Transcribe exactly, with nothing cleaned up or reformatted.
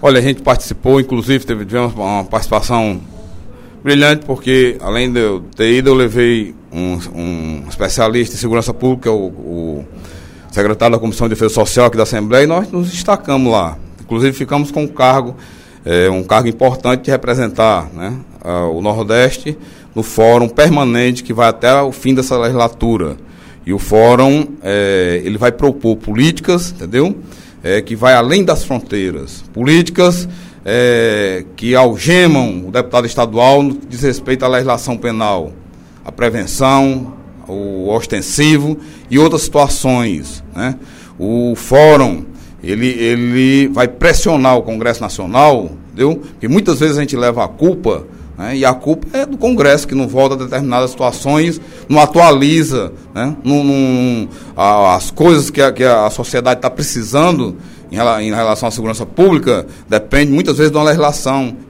Olha, a gente participou, inclusive teve tivemos uma participação brilhante, porque além de eu ter ido, eu levei um, um especialista em segurança pública, o, o secretário da Comissão de Defesa Social aqui da Assembleia, e nós nos destacamos lá. Inclusive ficamos com um cargo, é, um cargo importante de representar, né, a, o Nordeste no fórum permanente que vai até o fim dessa legislatura. E o fórum, é, ele vai propor políticas, entendeu? É, que vai além das fronteiras. Políticas é, que algemam o deputado estadual no que diz respeito à legislação penal, a prevenção, o ostensivo e outras situações, né? O fórum, ele, ele vai pressionar o Congresso Nacional, entendeu? Porque muitas vezes a gente leva a culpa, né? E a culpa é do Congresso, que não volta a determinadas situações, não atualiza, né? não, não, a, as coisas que a, que a sociedade está precisando em, em relação à segurança pública, depende muitas vezes de uma legislação.